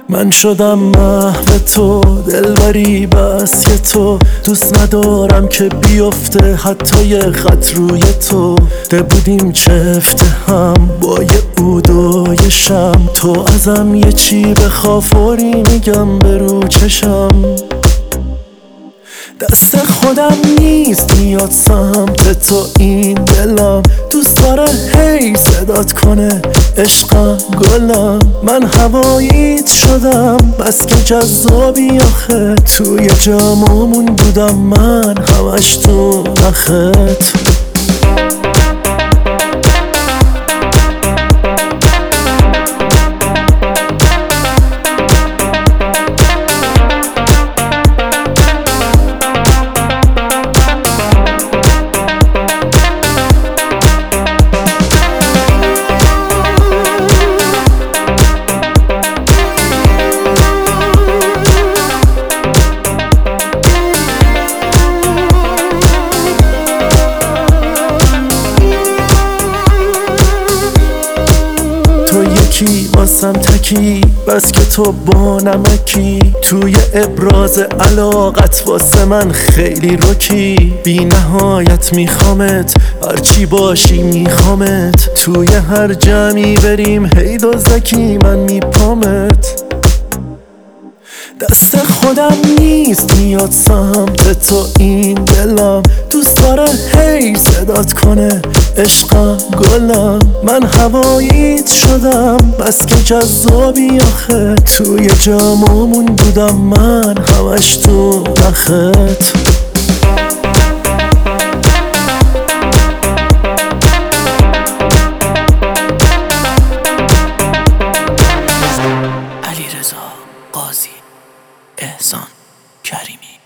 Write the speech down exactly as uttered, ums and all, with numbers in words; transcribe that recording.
من شدم محو تو، دلبری بس که تو دوست ندارم که بیفته حتی یه خط روی تو. ده بودیم چفته هم با یه عود و یه شم، تو ازم یه چی بخوا فوری میگم برو چشم. دست خودم نیست میاد سمت تو، این دلم دوست داره هی صدات کنه عشقم گلم. من هواییت شدم بس که جذابی آخه، توی جاممون بودم من همش تو نخت. یکی واسم تکی بس که تو با نمکی، توی ابراز علاقت واسه من خیلی رکی. بی نهایت میخوامت هرچی باشی میخوامت، توی هر جمعی بریم هی دزدکی من میپامت. دست خودم نیست میاد سمت تو، این دلم دوست داره هی صدات کنه عشقم گلم. من هواییت شدم بس که جذابی آخه، توی جاممون بودم من همش تو نخت. علیرضا قاضی، احسان کریمی.